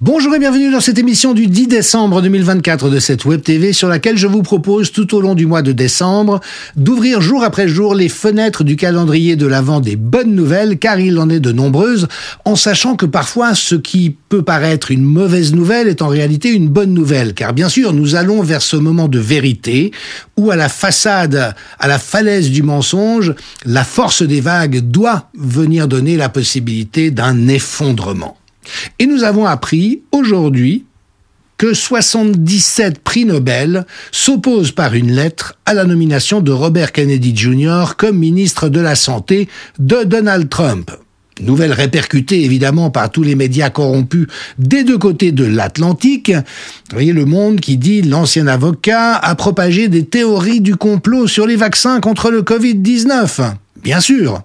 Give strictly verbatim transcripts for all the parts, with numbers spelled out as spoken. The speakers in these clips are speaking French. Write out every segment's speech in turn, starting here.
Bonjour et bienvenue dans cette émission du dix décembre deux mille vingt-quatre de cette Web T V sur laquelle je vous propose tout au long du mois de décembre d'ouvrir jour après jour les fenêtres du calendrier de l'Avent des bonnes nouvelles, car il en est de nombreuses, en sachant que parfois ce qui peut paraître une mauvaise nouvelle est en réalité une bonne nouvelle, car bien sûr nous allons vers ce moment de vérité où à la façade, à la falaise du mensonge, la force des vagues doit venir donner la possibilité d'un effondrement. Et nous avons appris aujourd'hui que soixante-dix-sept prix Nobel s'opposent par une lettre à la nomination de Robert Kennedy junior comme ministre de la Santé de Donald Trump. Nouvelle répercutée évidemment par tous les médias corrompus des deux côtés de l'Atlantique. Vous voyez Le Monde qui dit « L'ancien avocat a propagé des théories du complot sur les vaccins contre le covid dix-neuf ». Bien sûr.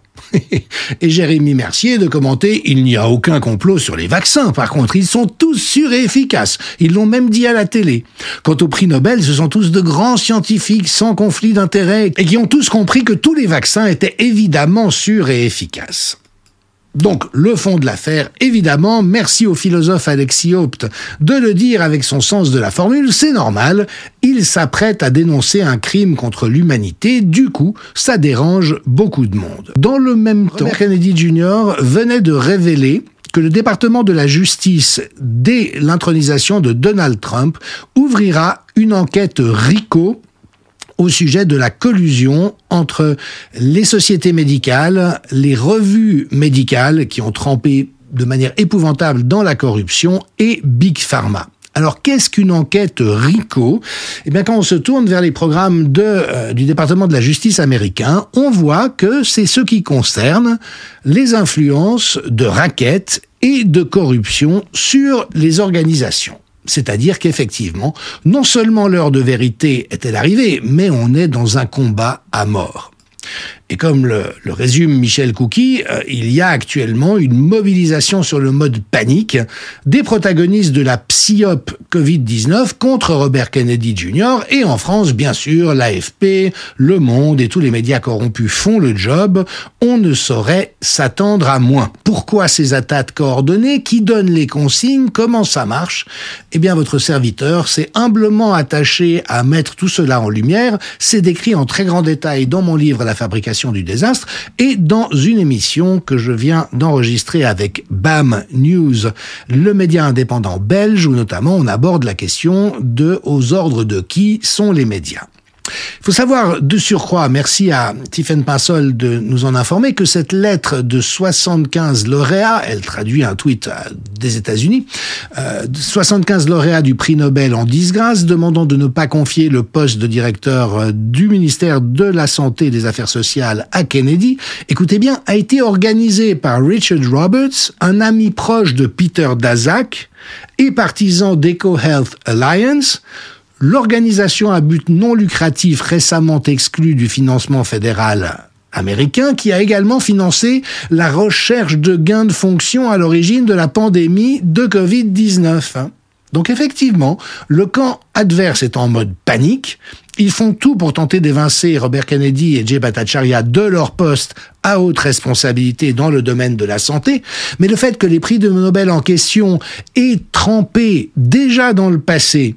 Et Jérémy Mercier de commenter « Il n'y a aucun complot sur les vaccins, par contre, ils sont tous sûrs et efficaces. Ils l'ont même dit à la télé. Quant au prix Nobel, ce sont tous de grands scientifiques sans conflit d'intérêts et qui ont tous compris que tous les vaccins étaient évidemment sûrs et efficaces. » Donc, le fond de l'affaire, évidemment, merci au philosophe Alexis Haupt de le dire avec son sens de la formule, c'est normal, il s'apprête à dénoncer un crime contre l'humanité, du coup, ça dérange beaucoup de monde. Dans le même temps, Robert Kennedy junior venait de révéler que le département de la justice, dès l'intronisation de Donald Trump, ouvrira une enquête RICO au sujet de la collusion entre les sociétés médicales, les revues médicales qui ont trempé de manière épouvantable dans la corruption et Big Pharma. Alors, qu'est-ce qu'une enquête RICO ? Eh bien, quand on se tourne vers les programmes de, euh, du département de la justice américain, on voit que c'est ce qui concerne les influences de racket et de corruption sur les organisations. C'est-à-dire qu'effectivement, non seulement l'heure de vérité est-elle arrivée, mais on est dans un combat à mort. Et comme le, le résume Michel Couky, euh, il y a actuellement une mobilisation sur le mode panique des protagonistes de la psyop covid dix-neuf contre Robert Kennedy junior Et en France, bien sûr, l'A F P, Le Monde et tous les médias corrompus font le job. On ne saurait s'attendre à moins. Pourquoi ces attaques coordonnées ? Qui donne les consignes ? Comment ça marche ? Eh bien, votre serviteur s'est humblement attaché à mettre tout cela en lumière. C'est décrit en très grand détail dans mon livre La fabrication du désastre et dans une émission que je viens d'enregistrer avec B A M News, le média indépendant belge, où notamment on aborde la question de aux ordres de qui sont les médias. Il faut savoir de surcroît, merci à Tiffaine Pinsol de nous en informer, que cette lettre de soixante-quinze lauréats, elle traduit un tweet des États-Unis, euh, soixante-quinze lauréats du prix Nobel en disgrâce, demandant de ne pas confier le poste de directeur du ministère de la Santé et des Affaires sociales à Kennedy, écoutez bien, a été organisée par Richard Roberts, un ami proche de Peter Daszak et partisan d'EcoHealth Alliance. L'organisation à but non lucratif récemment exclue du financement fédéral américain, qui a également financé la recherche de gains de fonction à l'origine de la pandémie de covid dix-neuf. Donc effectivement, le camp adverse est en mode panique. Ils font tout pour tenter d'évincer Robert Kennedy et Jay Bhattacharya de leur poste à haute responsabilité dans le domaine de la santé. Mais le fait que les prix de Nobel en question aient trempé déjà dans le passé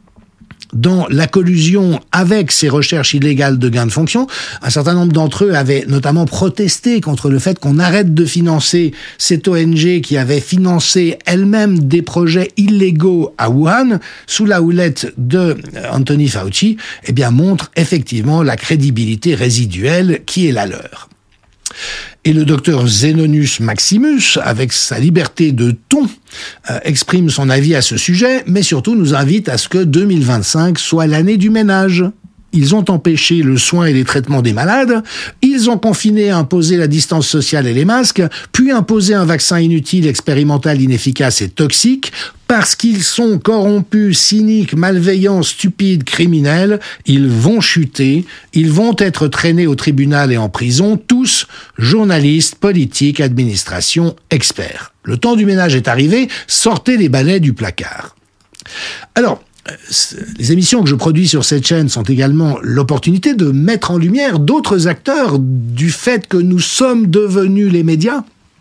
dans la collusion avec ces recherches illégales de gains de fonction, un certain nombre d'entre eux avaient notamment protesté contre le fait qu'on arrête de financer cette O N G qui avait financé elle-même des projets illégaux à Wuhan, sous la houlette de Anthony Fauci, eh bien, montre effectivement la crédibilité résiduelle qui est la leur. Et le docteur Zenonius Maximus, avec sa liberté de ton, euh, exprime son avis à ce sujet, mais surtout nous invite à ce que deux mille vingt-cinq soit l'année du ménage. Ils ont empêché le soin et les traitements des malades, ils ont confiné et imposé la distance sociale et les masques, puis imposé un vaccin inutile, expérimental, inefficace et toxique. Parce qu'ils sont corrompus, cyniques, malveillants, stupides, criminels, ils vont chuter, ils vont être traînés au tribunal et en prison, tous journalistes, politiques, administration, experts. Le temps du ménage est arrivé, sortez les balais du placard. Alors, les émissions que je produis sur cette chaîne sont également l'opportunité de mettre en lumière d'autres acteurs du fait que nous sommes devenus les médias.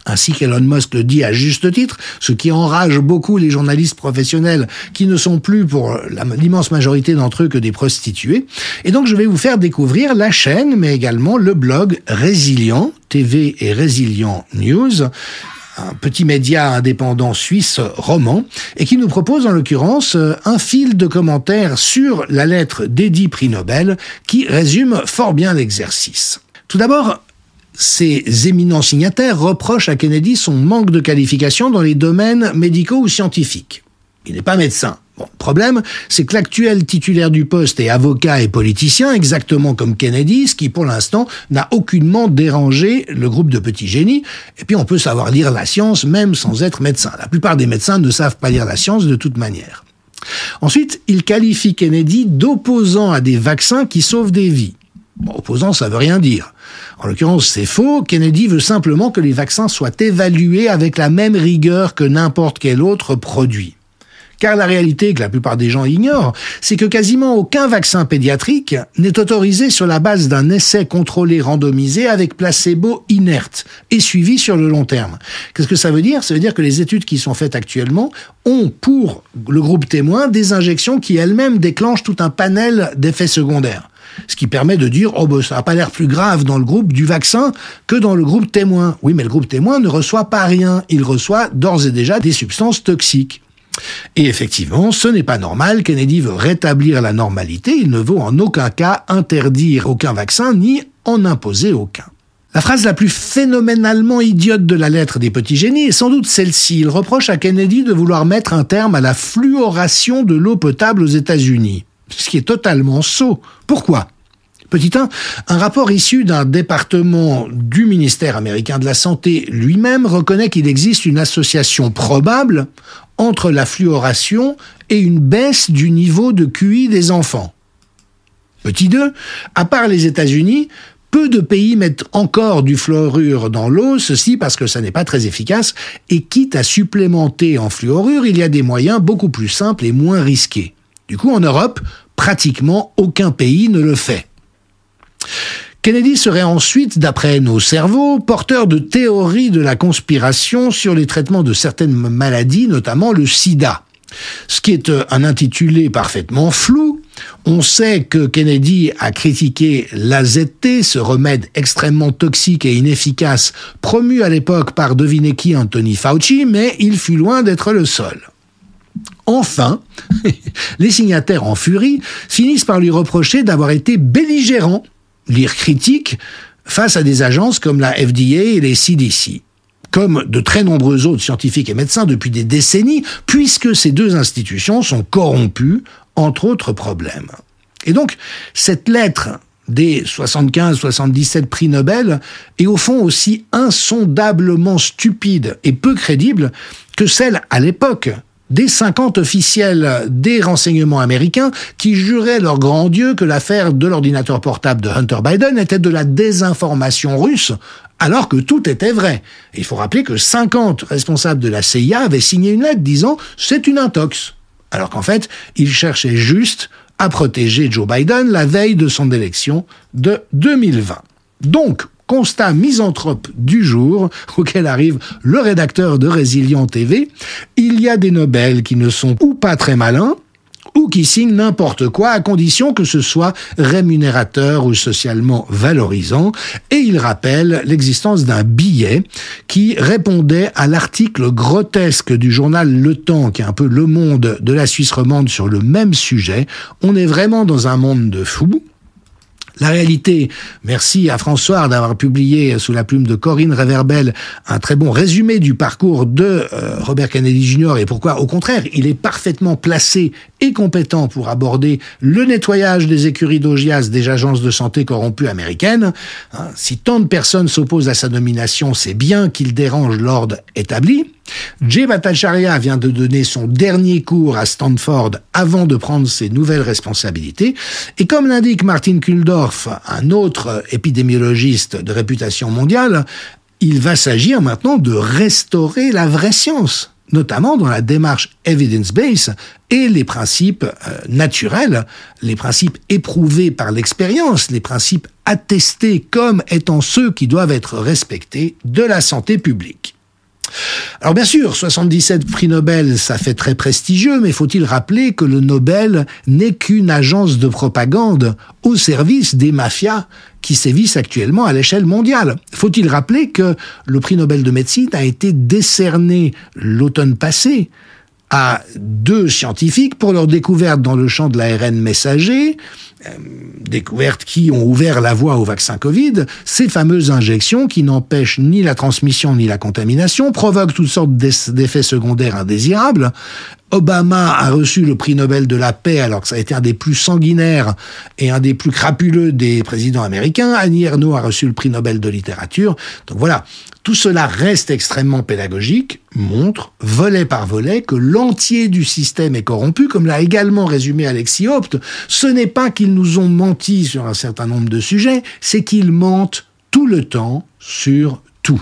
ainsi qu'Elon Musk le dit à juste titre, ce qui enrage beaucoup les journalistes professionnels qui ne sont plus pour l'immense majorité d'entre eux que des prostituées. Et donc je vais vous faire découvrir la chaîne, mais également le blog Résilient T V et Résilient News, un petit média indépendant suisse roman, et qui nous propose en l'occurrence un fil de commentaires sur la lettre d'Eddie Prix Nobel qui résume fort bien l'exercice. Tout d'abord, ces éminents signataires reprochent à Kennedy son manque de qualification dans les domaines médicaux ou scientifiques. Il n'est pas médecin. Bon, le problème, c'est que l'actuel titulaire du poste est avocat et politicien, exactement comme Kennedy, ce qui, pour l'instant, n'a aucunement dérangé le groupe de petits génies. Et puis, on peut savoir lire la science, même sans être médecin. La plupart des médecins ne savent pas lire la science de toute manière. Ensuite, il qualifie Kennedy d'opposant à des vaccins qui sauvent des vies. Bon, opposant, ça veut rien dire. En l'occurrence, c'est faux. Kennedy veut simplement que les vaccins soient évalués avec la même rigueur que n'importe quel autre produit. Car la réalité que la plupart des gens ignorent, c'est que quasiment aucun vaccin pédiatrique n'est autorisé sur la base d'un essai contrôlé randomisé avec placebo inerte et suivi sur le long terme. Qu'est-ce que ça veut dire ? Ça veut dire que les études qui sont faites actuellement ont pour le groupe témoin des injections qui elles-mêmes déclenchent tout un panel d'effets secondaires. Ce qui permet de dire, oh ben ça n'a pas l'air plus grave dans le groupe du vaccin que dans le groupe témoin. Oui, mais le groupe témoin ne reçoit pas rien. Il reçoit d'ores et déjà des substances toxiques. Et effectivement, ce n'est pas normal. Kennedy veut rétablir la normalité. Il ne veut en aucun cas interdire aucun vaccin ni en imposer aucun. La phrase la plus phénoménalement idiote de la lettre des petits génies est sans doute celle-ci. Il reproche à Kennedy de vouloir mettre un terme à la fluoration de l'eau potable aux États-Unis. Ce qui est totalement sot. Pourquoi ? Petit un, un rapport issu d'un département du ministère américain de la Santé lui-même reconnaît qu'il existe une association probable entre la fluoration et une baisse du niveau de Q I des enfants. Petit deux, à part les États-Unis, peu de pays mettent encore du fluorure dans l'eau, ceci parce que ça n'est pas très efficace, et quitte à supplémenter en fluorure, il y a des moyens beaucoup plus simples et moins risqués. Du coup, en Europe, pratiquement aucun pays ne le fait. Kennedy serait ensuite, d'après nos cerveaux, porteur de théories de la conspiration sur les traitements de certaines maladies, notamment le sida. Ce qui est un intitulé parfaitement flou. On sait que Kennedy a critiqué l'A Z T, ce remède extrêmement toxique et inefficace, promu à l'époque par devinez qui, Anthony Fauci, mais il fut loin d'être le seul. Enfin, les signataires en furie finissent par lui reprocher d'avoir été belligérant, lire critique, face à des agences comme la F D A et les C D C, comme de très nombreux autres scientifiques et médecins depuis des décennies, puisque ces deux institutions sont corrompues, entre autres problèmes. Et donc, cette lettre des soixante-quinze soixante-dix-sept prix Nobel est au fond aussi insondablement stupide et peu crédible que celle, à l'époque, des cinquante officiels des renseignements américains qui juraient leur grand Dieu que l'affaire de l'ordinateur portable de Hunter Biden était de la désinformation russe, alors que tout était vrai. Et il faut rappeler que cinquante responsables de la C I A avaient signé une lettre disant « c'est une intox », alors qu'en fait, ils cherchaient juste à protéger Joe Biden la veille de son élection de deux mille vingt. Donc, constat misanthrope du jour auquel arrive le rédacteur de Résilient T V, il y a des Nobel qui ne sont ou pas très malins, ou qui signent n'importe quoi à condition que ce soit rémunérateur ou socialement valorisant, et il rappelle l'existence d'un billet qui répondait à l'article grotesque du journal Le Temps, qui est un peu le Monde de la Suisse romande sur le même sujet. On est vraiment dans un monde de fous. La réalité, merci à François d'avoir publié sous la plume de Corinne Réverbel un très bon résumé du parcours de euh, Robert Kennedy junior et pourquoi, au contraire, il est parfaitement placé et compétent pour aborder le nettoyage des écuries d'Augias des agences de santé corrompues américaines. Hein, si tant de personnes s'opposent à sa nomination, c'est bien qu'il dérange l'ordre établi. Jay Bhattacharya vient de donner son dernier cours à Stanford avant de prendre ses nouvelles responsabilités. Et comme l'indique Martin Kulldorff, un autre épidémiologiste de réputation mondiale, il va s'agir maintenant de restaurer la vraie science, notamment dans la démarche evidence-based et les principes euh, naturels, les principes éprouvés par l'expérience, les principes attestés comme étant ceux qui doivent être respectés de la santé publique. Alors bien sûr, soixante-dix-sept prix Nobel, ça fait très prestigieux, mais faut-il rappeler que le Nobel n'est qu'une agence de propagande au service des mafias qui sévissent actuellement à l'échelle mondiale. Faut-il rappeler que le prix Nobel de médecine a été décerné l'automne passé à deux scientifiques pour leur découverte dans le champ de l'A R N messager, euh, découvertes qui ont ouvert la voie au vaccin Covid, ces fameuses injections qui n'empêchent ni la transmission ni la contamination, provoquent toutes sortes d'effets secondaires indésirables. Obama a reçu le prix Nobel de la paix alors que ça a été un des plus sanguinaires et un des plus crapuleux des présidents américains. Annie Ernaux a reçu le prix Nobel de littérature. Donc voilà, tout cela reste extrêmement pédagogique, montre, volet par volet, que l'entier du système est corrompu, comme l'a également résumé Alexis Haupt. Ce n'est pas qu'ils nous ont menti sur un certain nombre de sujets, c'est qu'ils mentent tout le temps sur tout.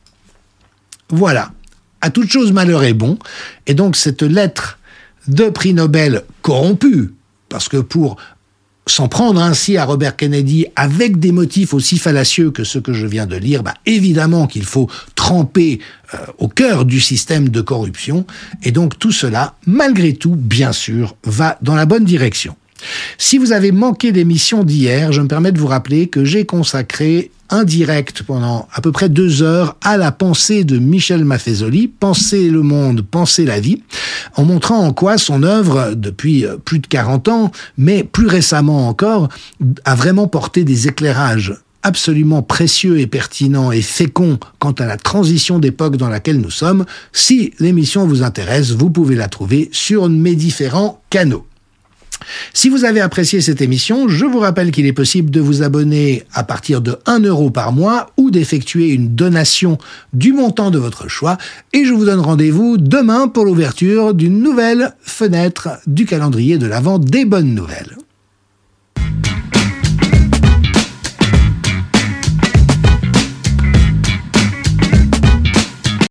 Voilà. À toute chose, malheur est bon. Et donc, cette lettre de prix Nobel corrompue, parce que pour s'en prendre ainsi à Robert Kennedy avec des motifs aussi fallacieux que ceux que je viens de lire, bah, évidemment qu'il faut tremper euh, au cœur du système de corruption. Et donc, tout cela, malgré tout, bien sûr, va dans la bonne direction. Si vous avez manqué l'émission d'hier, je me permets de vous rappeler que j'ai consacré un direct pendant à peu près deux heures à la pensée de Michel Maffezoli, Penser le monde, penser la vie, en montrant en quoi son œuvre, depuis plus de quarante ans, mais plus récemment encore, a vraiment porté des éclairages absolument précieux et pertinents et féconds quant à la transition d'époque dans laquelle nous sommes. Si l'émission vous intéresse, vous pouvez la trouver sur mes différents canaux. Si vous avez apprécié cette émission, je vous rappelle qu'il est possible de vous abonner à partir de un euro par mois ou d'effectuer une donation du montant de votre choix. Et je vous donne rendez-vous demain pour l'ouverture d'une nouvelle fenêtre du calendrier de l'Avent des bonnes nouvelles.